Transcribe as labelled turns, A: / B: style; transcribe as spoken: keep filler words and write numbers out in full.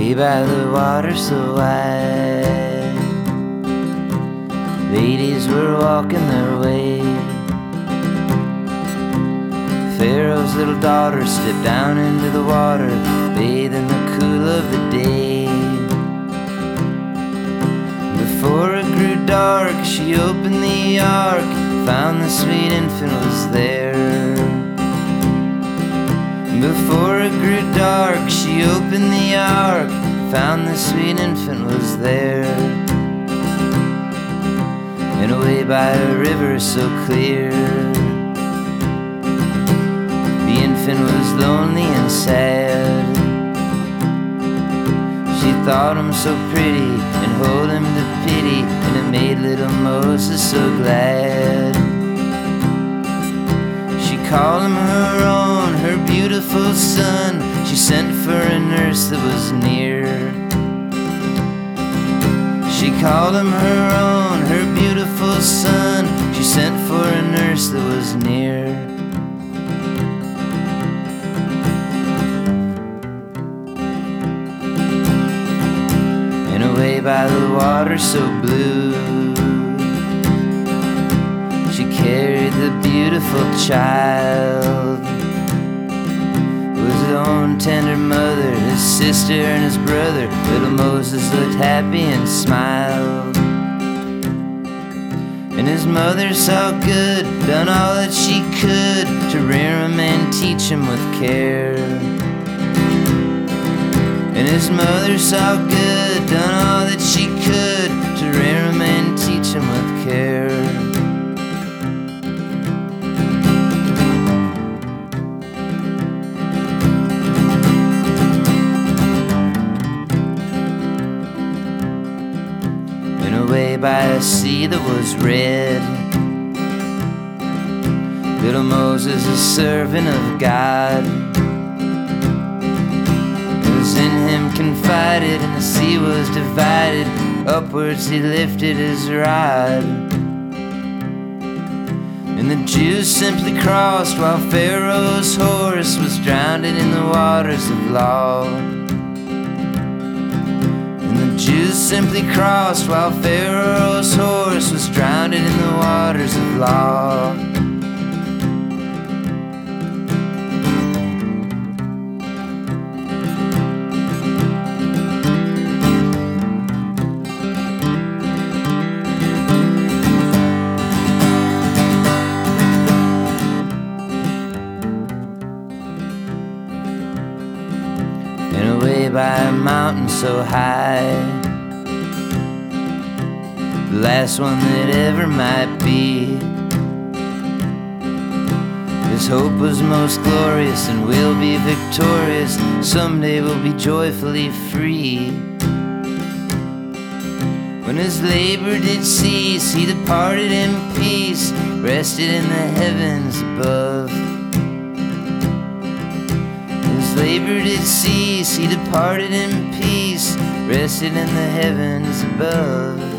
A: Way by the water so wide, ladies were walking their way. Pharaoh's little daughter slipped down into the water, bathed in the cool of the day. Before it grew dark, she opened the ark, found the sweet infant was there. Before it grew dark, she opened the ark, found the sweet infant was there. And away by a river so clear, the infant was lonely and sad. She thought him so pretty and hold him to pity, and it made little Moses so glad. She called him her own, her beautiful son. She sent for a nurse that was near. She called him her own, her beautiful son. She sent for a nurse that was near. And away by the water so blue, she carried the beautiful child. His own tender mother, his sister and his brother. Little Moses looked happy and smiled. And his mother saw good, done all that she could to rear him and teach him with care. And his mother saw good, done all that she could to rear him and teach him with care. Away by a sea that was red, little Moses, a servant of God, was in him confided, and the sea was divided. Upwards he lifted his rod, and the Jews simply crossed while Pharaoh's horse was drowned in the waters of law. Jews simply crossed while Pharaoh's horse was drowned in the waters of law. And away by a mountain so high, the last one that ever might be, his hope was most glorious, and we'll be victorious. Someday we'll be joyfully free. When his labor did cease, he departed in peace, rested in the heavens above. His labor did cease, he departed in peace, rested in the heavens above.